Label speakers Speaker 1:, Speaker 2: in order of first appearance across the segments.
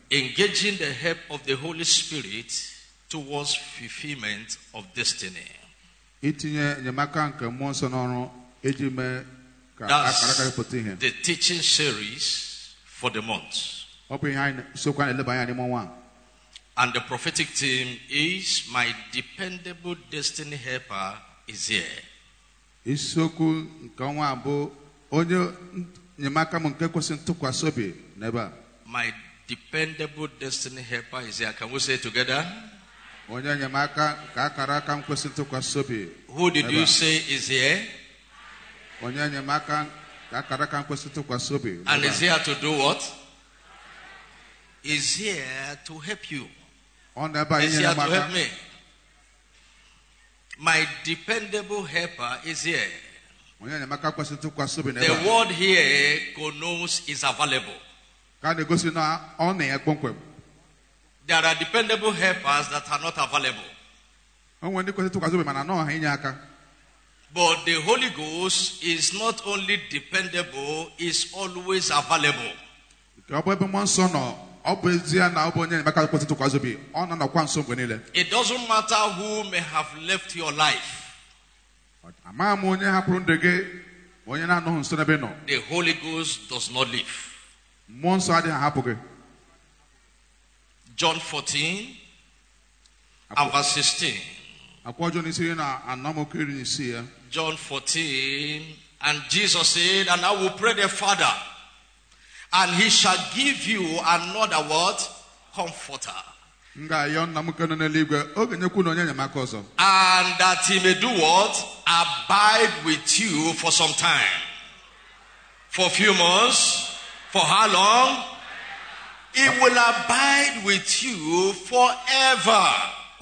Speaker 1: engaging the help of the Holy Spirit towards fulfillment of destiny. That's the teaching series for the month. And the prophetic theme is My Dependable Destiny Helper is Here. My dependable destiny helper is here. Can we say it together? Who did you say is here? And is here to do what? Is here to help you. Is here to help me. My dependable helper is here. The word here connotes is available. There are dependable helpers that are not available. But the Holy Ghost is not only dependable, is always available. It doesn't matter who may have left your life. The Holy Ghost does not leave. John 14 and verse 16. John 14, and Jesus said, and I will pray the Father, and he shall give you another word, comforter. And that he may do what? Abide with you for some time. For a few months. For how long? It will abide with you forever.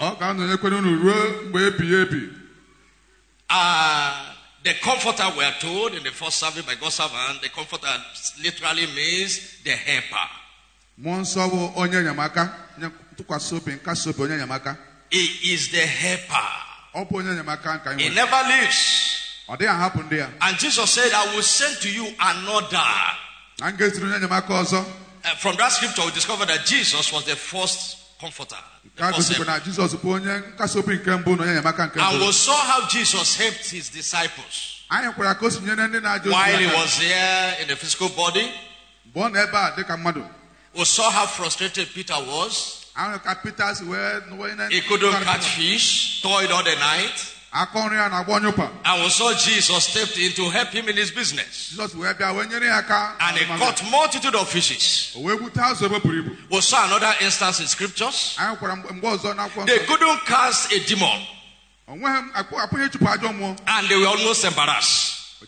Speaker 1: The comforter, we are told in the first service by God's servant, the comforter literally means the helper. He is the helper. He never leaves. And Jesus said, I will send to you another. From that scripture, we discover that Jesus was the first comforter. And we saw how Jesus helped his disciples while he was here in the physical body. We saw how frustrated Peter was. He couldn't catch fish, toiled all the night. And we saw Jesus stepped in to help him in his business. And he caught multitude of fishes. We saw another instance in scriptures. They couldn't cast a demon. And they were almost embarrassed.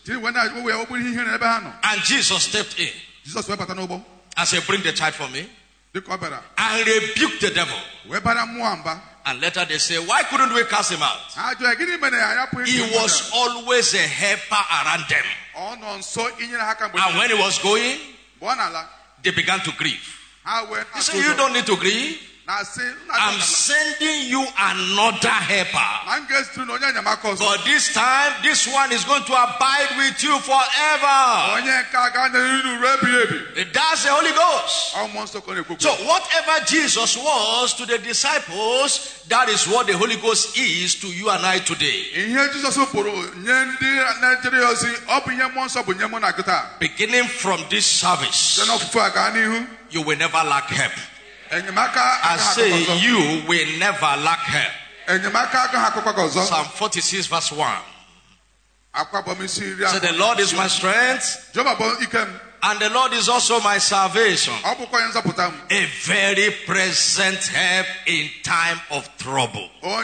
Speaker 1: And Jesus stepped in and said, bring the child for me. And rebuked the devil. And later they say, why couldn't we cast him out? He was always a helper around them. And when he was going, they began to grieve. He said, you don't need to grieve. I'm sending you another helper. But this time, this one is going to abide with you forever. That's the Holy Ghost. So whatever Jesus was to the disciples, that is what the Holy Ghost is to you and I today. Beginning from this service, you will never lack help. I say you will never lack help. Psalm 46 verse 1. So the Lord is my strength, and the Lord is also my salvation, a very present help in time of trouble.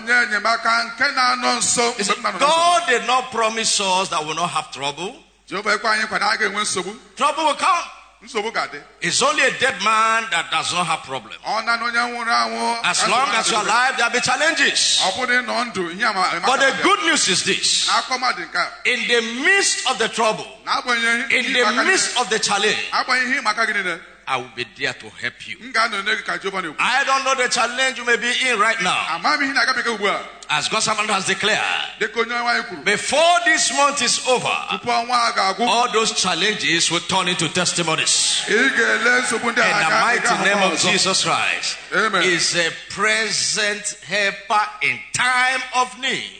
Speaker 1: God did not promise us that we will not have trouble. Trouble will come. It's only a dead man that does not have problems. As long as you're alive, there'll be challenges. But the good news is this: in the midst of the trouble, in the midst of the challenge, I will be there to help you. I don't know the challenge you may be in right now. As God's servant has declared, before this month is over, all those challenges will turn into testimonies. In the mighty name of Jesus Christ, is a present helper in time of need.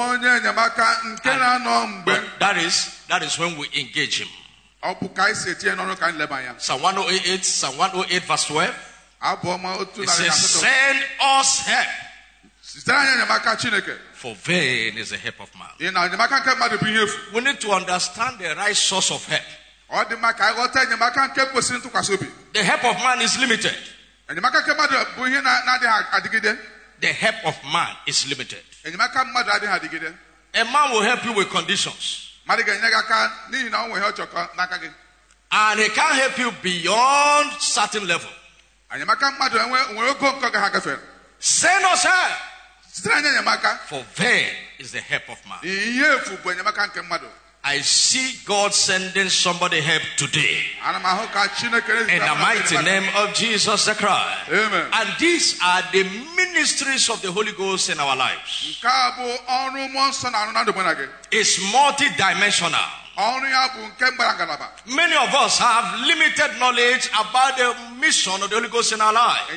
Speaker 1: That is when we engage him. Psalm 108, Psalm 108 verse 12. It says, send us help. For vain is the help of man. We need to understand the right source of help. The help of man is limited. The help of man is limited. A man will help you with conditions. And he can't help you beyond certain level. Send us help. For vain is the help of man. I see God sending somebody help today. In the mighty name of Jesus the Christ. Amen. And these are the ministries of the Holy Ghost in our lives. It's multi-dimensional. Many of us have limited knowledge about the mission of the Holy Ghost in our life.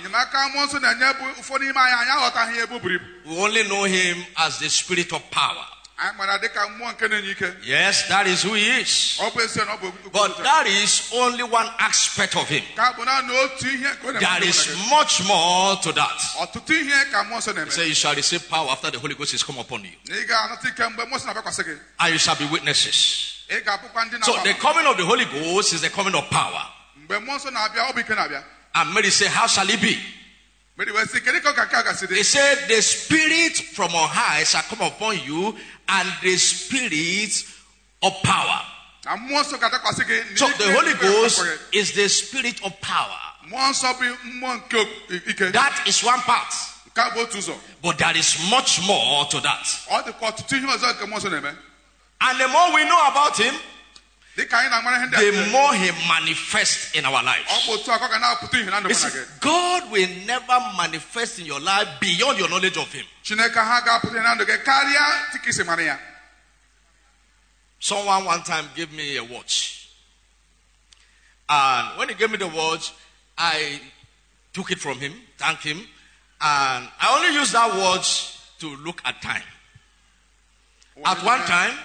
Speaker 1: We only know him as the Spirit of power. Yes, that is who he is. But that is only one aspect of him. There is much more to that. He said, you shall receive power after the Holy Ghost is come upon you. And you shall be witnesses. So the coming of the Holy Ghost is the coming of power. And Mary said, how shall it be? He said, the Spirit from on high shall come upon you, and the Spirit of power. So the Holy Ghost is the Spirit of power. That is one part. But there is much more to that. And the more we know about him, the more he manifests in our lives. Listen, God will never manifest in your life beyond your knowledge of him. Someone one time gave me a watch. And when he gave me the watch, I took it from him, thanked him, and I only used that watch to look at time. At one time,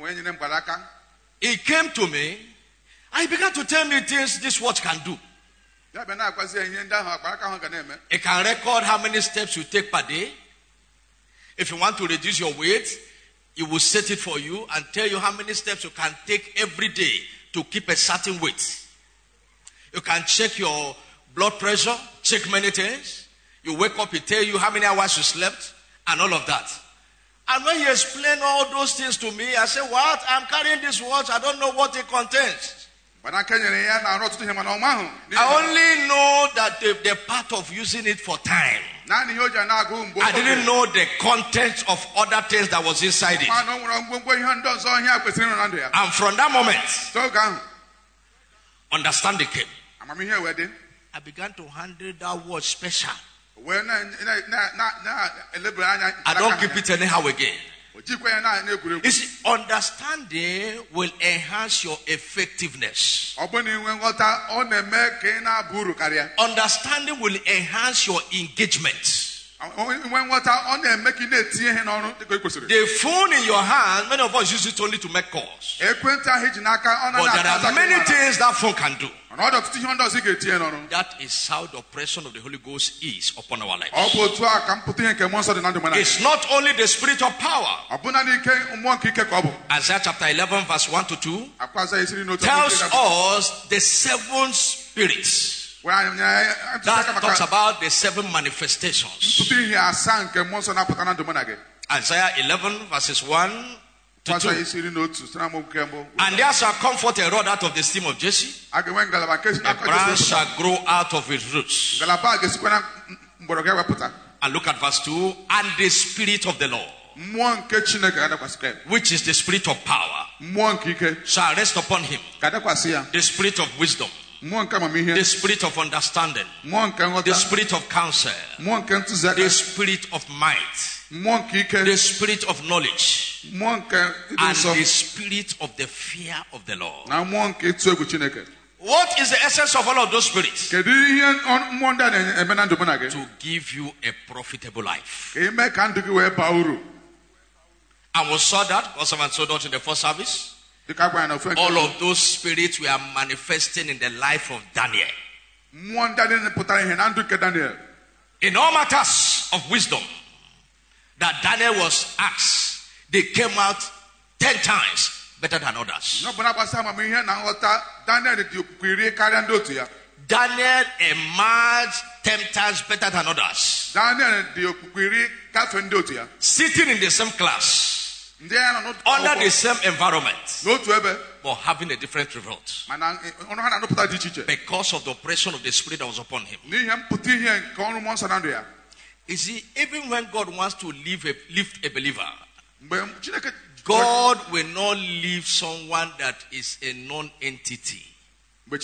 Speaker 1: he came to me and he began to tell me things this watch can do. It can record how many steps you take per day. If you want to reduce your weight, it will set it for you and tell you how many steps you can take every day to keep a certain weight. You can check your blood pressure, check many things. You wake up, it tell you how many hours you slept and all of that. And when he explained all those things to me, I said, what? I'm carrying this watch. I don't know what it contains. I only know that the part of using it for time. I didn't know the content of other things that was inside it. And from that moment, understanding came. I began to handle that watch special. I don't keep it anyhow again. You see, understanding will enhance your effectiveness. Understanding will enhance your engagement. The phone in your hand, many of us use it only to make calls. But there are many things that phone can do. That is how the operation of the Holy Ghost is upon our lives. It's not only the Spirit of power. Isaiah chapter 11 verse 1 to 2 tells us the 7 spirits. That talks about the 7 manifestations. Isaiah 11 verses 1 to 2. And there shall come forth a rod out of the stem of Jesse. A branch shall grow out of his roots. And look at verse 2. And the Spirit of the Lord, which is the Spirit of power, shall rest upon him. The Spirit of wisdom the spirit of understanding, the spirit of counsel, the spirit of might, the spirit of knowledge, and the spirit of the fear of the Lord. What is the essence of all of those spirits? To give you a profitable life. And we saw that, because someone saw that in the first service. All of those spirits were manifesting in the life of Daniel. In all matters of wisdom that Daniel was asked, they came out 10 times better than others. Daniel emerged 10 times better than others. Sitting in the same class, under the same environment, but having a different result because of the oppression of the spirit that was upon him. You see, even when God wants to lift a believer, God will not leave someone that is a non-entity. We'll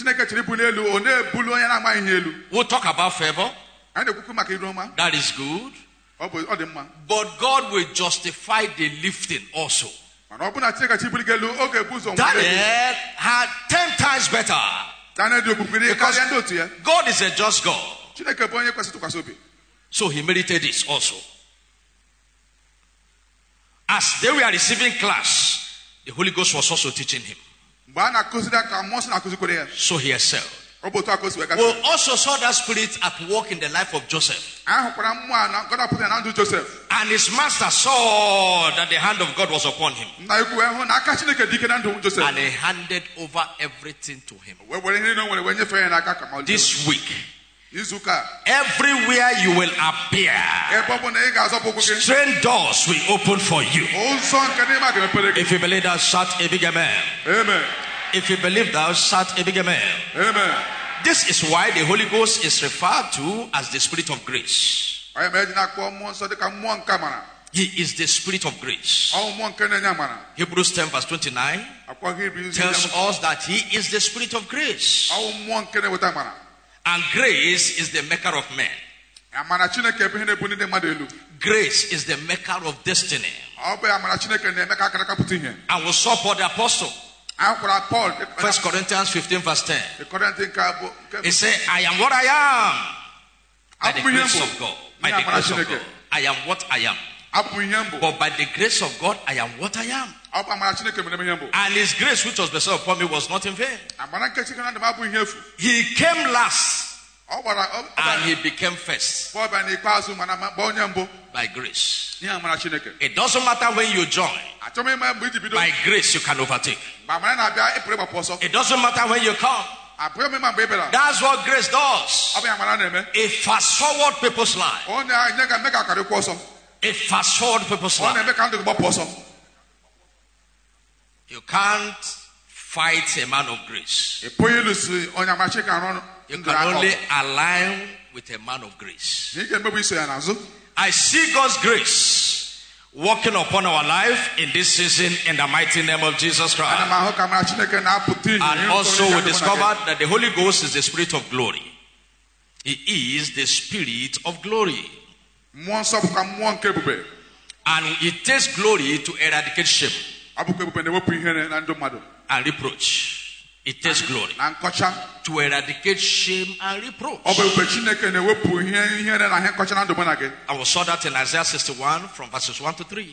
Speaker 1: talk about favor. That is good. But God will justify the lifting also. Daniel had 10 times better. Because God is a just God. So he merited this also. As they were receiving class, the Holy Ghost was also teaching him. So he excelled. We also saw that spirit at work in the life of Joseph. And his master saw that the hand of God was upon him. And he handed over everything to him. This week, everywhere you will appear, strange doors will open for you. If you believe that, shout a big amen. Amen. If you believe that, shout a big amen. Amen. This is why the Holy Ghost is referred to as the Spirit of Grace. He is the Spirit of Grace. Hebrews 10 verse 29 tells us that He is the Spirit of Grace. And grace is the maker of men. Grace is the maker of destiny. And we saw Paul the Apostle. 1 Corinthians 15 verse 10. He said, I am what I am by the grace of God. By the grace of God. I am what I am. But by the grace of God, I am what I am. And His grace which was bestowed upon me was not in vain. He came last. And He became first. By grace. It doesn't matter when you join. By grace you can overtake. It doesn't matter when you come. That's what grace does. It fast forward people's life. It fast forward people's life. You can't fight a man of grace. You can only align with a man of grace. I see God's grace working upon our life in this season in the mighty name of Jesus Christ. And also we discovered that the Holy Ghost is the Spirit of glory. He is the Spirit of glory. And it takes glory to eradicate shame and reproach. It takes glory to eradicate shame and reproach. And we saw that in Isaiah 61 from verses 1 to 3.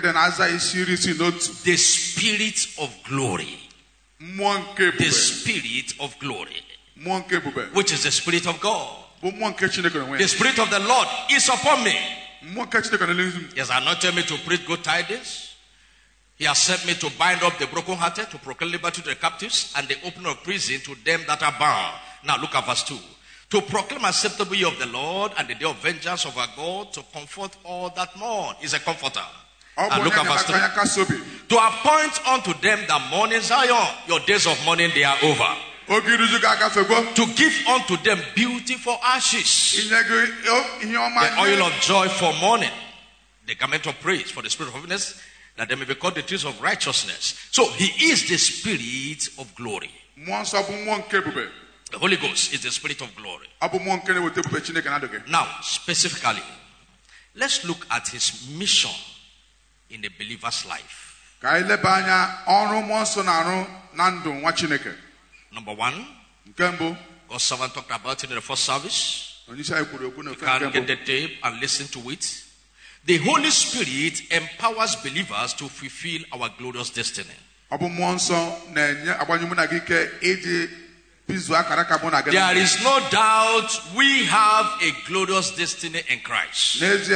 Speaker 1: The Spirit of glory. The Spirit of glory. Which is the Spirit of God. The Spirit of the Lord is upon me. He has anointed me to preach good tidings. He has sent me to bind up the brokenhearted, to proclaim liberty to the captives, and the opening of prison to them that are bound. Now look at verse 2. To proclaim acceptable year of the Lord and the day of vengeance of our God, to comfort all that mourn. He's a comforter. And look at verse 3. To appoint unto them that mourn in Zion. Your days of mourning, they are over. To give unto them beauty for ashes, the oil of joy for mourning, the garment of praise for the spirit of heaviness, that they may be called the trees of righteousness. So He is the Spirit of glory. The Holy Ghost is the Spirit of glory. Now, specifically, let's look at his mission in a believer's life. Number one, God's servant talked about it in the first service. You can get the tape and listen to it. The Holy Spirit empowers believers to fulfill our glorious destiny. There is no doubt we have a glorious destiny in Christ. There is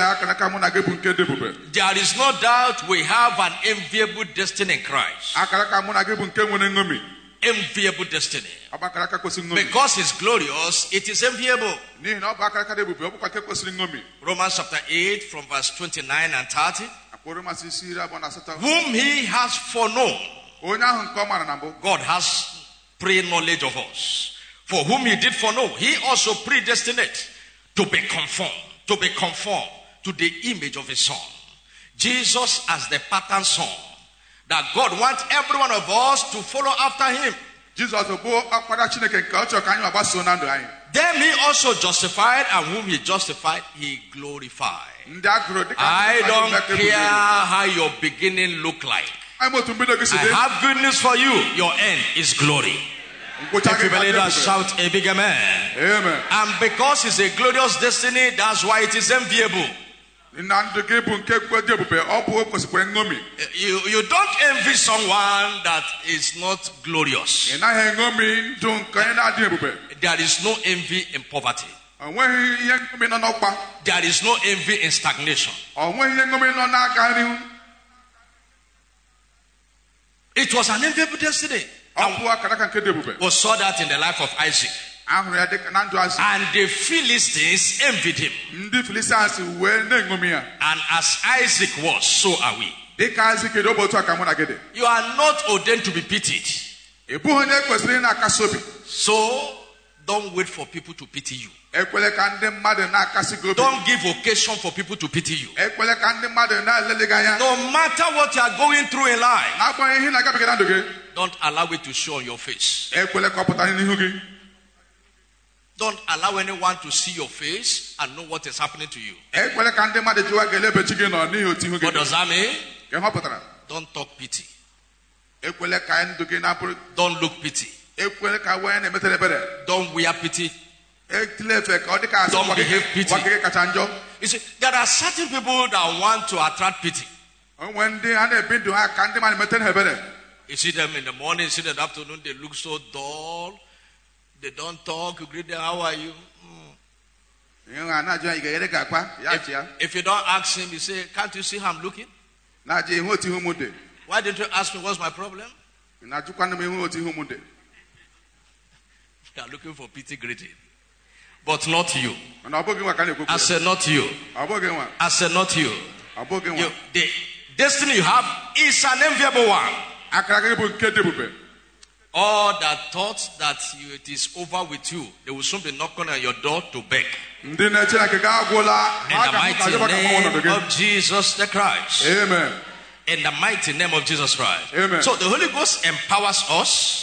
Speaker 1: no doubt we have an enviable destiny in Christ. Enviable destiny. Because it's glorious, it is enviable. Romans chapter 8 from verse 29 and 30. Whom he has foreknown, God has pre-knowledge of us. For whom he did foreknow, he also predestined to be conformed to the image of his son. Jesus as the pattern son. That God wants every one of us to follow after him. Then he also justified, and whom he justified, he glorified. I don't care how your beginning look like. I have good news for you. Your end is glory. If you believe that, shout a big amen. Amen. And because it's a glorious destiny, that's why it is enviable. You don't envy someone that is not glorious. There is no envy in poverty. There is no envy in stagnation. It was an enviable destiny. We saw that in the life of Isaac. And the Philistines envied him. And as Isaac was, so are we. You are not ordained to be pitied. So don't wait for people to pity you. Don't give occasion for people to pity you. No matter what you are going through in life, don't allow it to show on your face. Don't allow anyone to see your face and know what is happening to you. What does that mean? Don't talk pity. Don't look pity. Don't wear pity. Don't behave pity. You see, there are certain people that want to attract pity. You see them in the morning, you see them in the afternoon, they look so dull. They don't talk. You greet them, how are you? If you don't ask him, you say, can't you see how I'm looking? Why didn't you ask me what's my problem? You are looking for pity greeting. But not you. I said not you. I said not you. The destiny you have is an enviable one. All that thought that it is over with you, they will soon be knocking on your door to beg. In the mighty name of Jesus the Christ. Amen. In the mighty name of Jesus Christ. Amen. So the Holy Ghost empowers us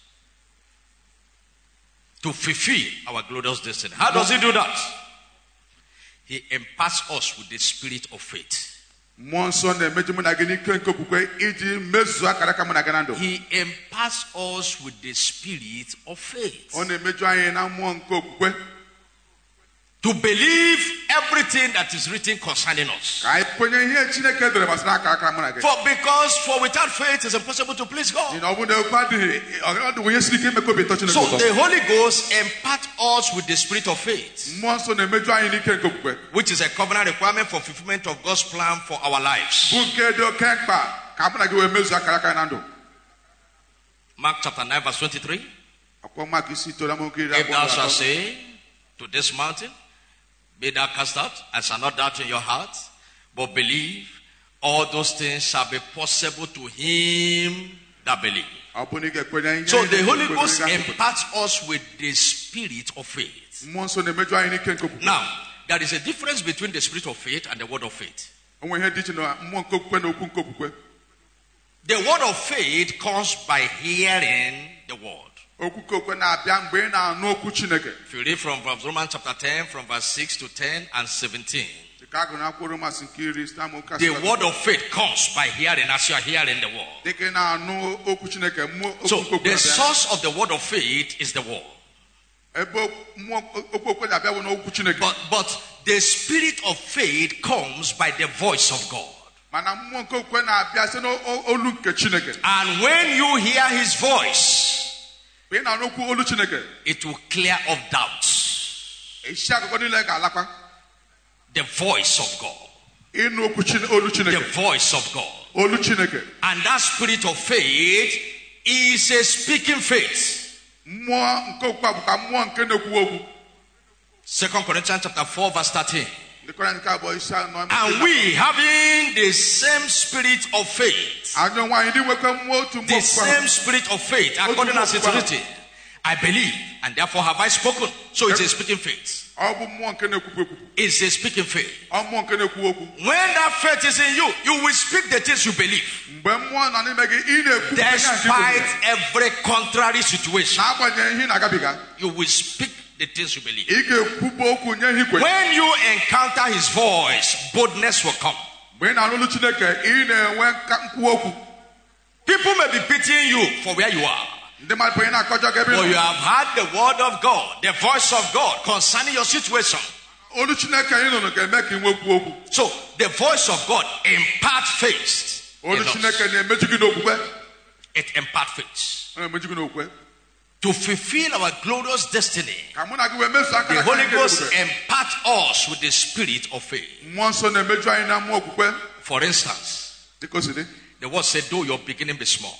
Speaker 1: to fulfill our glorious destiny. How does he do that? He imparts us with the spirit of faith. He imparts us with the spirit of faith. To believe everything that is written concerning us. For without faith it's impossible to please God. So the Holy Ghost imparts us with the spirit of faith, which is a covenant requirement for fulfillment of God's plan for our lives. Mark chapter 9 verse 23. If thou shalt say to this mountain, be thou cast out, I shall not doubt in your heart, but believe, all those things shall be possible to him that believe. So the Holy Ghost imparts us with the spirit of faith. Now, there is a difference between the spirit of faith and the word of faith. The word of faith comes by hearing the word. If you read from Romans chapter 10, from verse 6 to 10 and 17. The word of faith comes by hearing, as you are hearing the word. So the source of the word of faith is the word. But the spirit of faith comes by the voice of God. And when you hear his voice, it will clear up doubts. The voice of God. The voice of God. And that spirit of faith is a speaking faith. 2 Corinthians chapter 4 verse 13. And we, having the same spirit of faith, the same spirit of faith, according as it's written, I believe, and therefore have I spoken. So it's a speaking faith. It's a speaking faith. When that faith is in you, you will speak the things you believe. Despite every contrary situation, you will speak the things you believe. When you encounter his voice, boldness will come. People may be pitying you for where you are. But you have heard the word of God, the voice of God concerning your situation. So the voice of God imparts faith. It imparts faith. To fulfill our glorious destiny, the Holy Ghost imparts us with the spirit of faith. For instance, the word said, though your beginning be small,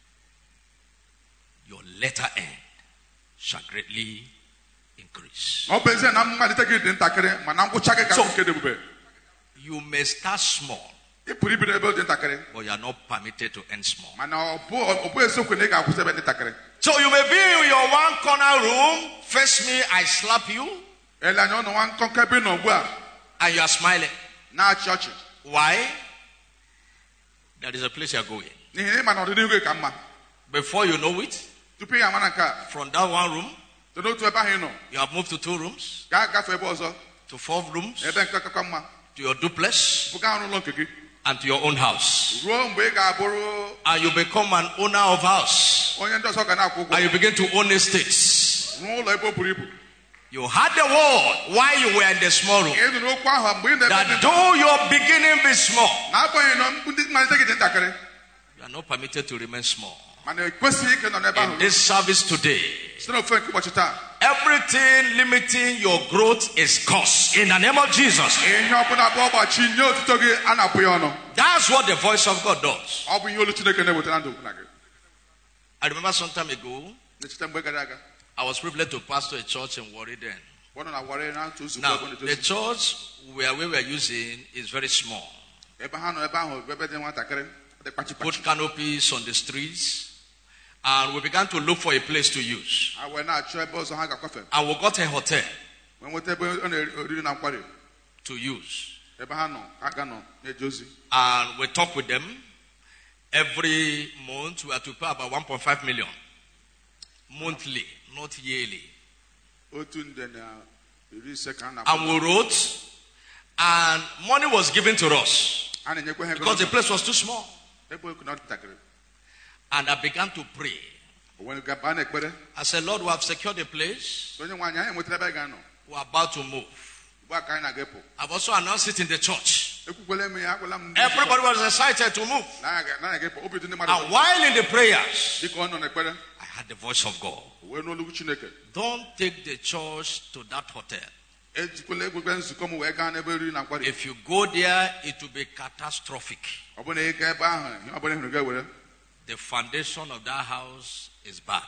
Speaker 1: your latter end shall greatly increase. So, you may start small, but you are not permitted to end small. So you may be in your one corner room, face me, I slap you, and you are smiling. Why? There is a place you are going. Before you know it, from that one room, you have moved to 2 rooms, to 4 rooms, to your duplex, and to your own house. And you become an owner of house. And you begin to own estates. You had the word while you were in the small room, that though your beginning be small, you are not permitted to remain small. In this service today, everything limiting your growth is cursed in the name of Jesus. That's what the voice of God does. I remember some time ago, I was privileged to pastor a church in Warri then. Now, the church where we were using is very small. Put canopies on the streets. And we began to look for a place to use. And we got a hotel to use. And we talked with them. Every month we had to pay about 1.5 million. Monthly, not yearly. And we wrote, and money was given to us because the place was too small. And I began to pray. I said, Lord, we have secured a place. We're about to move. I've also announced it in the church. Everybody was excited to move. And while in the prayers, I had the voice of God. Don't take the church to that hotel. If you go there, it will be catastrophic. The foundation of that house is bad.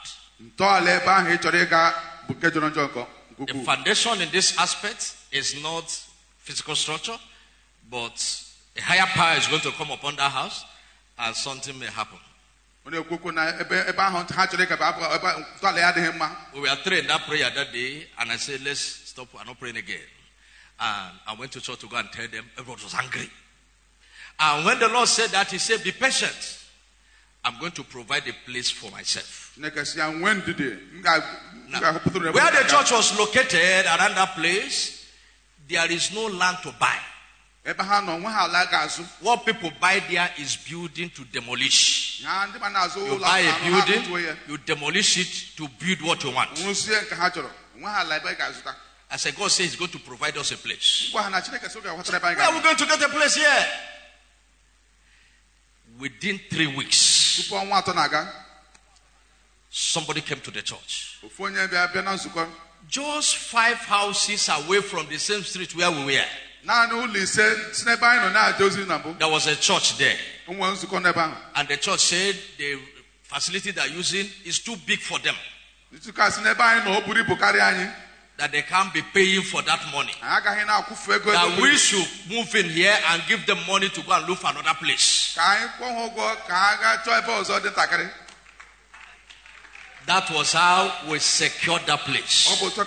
Speaker 1: The foundation in this aspect is not physical structure, but a higher power is going to come upon that house and something may happen. We were 3 in that prayer that day, and I said, let's stop, I'm not praying again. And I went to church to go and tell them, everyone was angry. And when the Lord said that, he said, be patient. I'm going to provide a place for myself. Where the church was located around that place, there is no land to buy. What people buy there is building to demolish. You buy a building, you demolish it to build what you want. I said, God says He's going to provide us a place. Where are we going to get a place here? Within 3 weeks, somebody came to the church. Just 5 houses away from the same street where we were. There was a church there. And the church said the facility they are using is too big for them. That they can't be paying for that money. That we should move in here and give them money to go and look for another place. That was how we secured that place.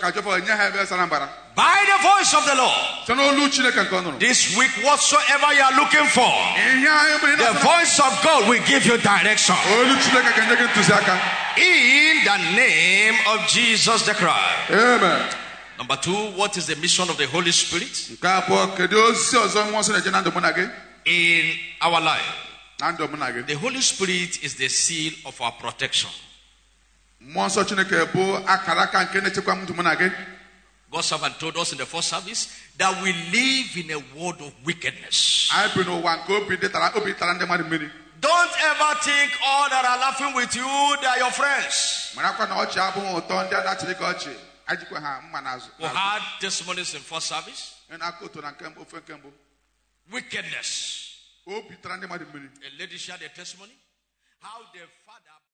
Speaker 1: By the voice of the Lord. This week, whatsoever you are looking for, the voice of God will give you direction. In the name of Jesus the Christ. Amen. Number 2, what is the mission of the Holy Spirit in our life? The Holy Spirit is the seal of our protection. God's servant told us in the first service that we live in a world of wickedness. Don't ever think all that are laughing with you, they are your friends. We had testimonies in first service. Wickedness. A lady shared a testimony how the father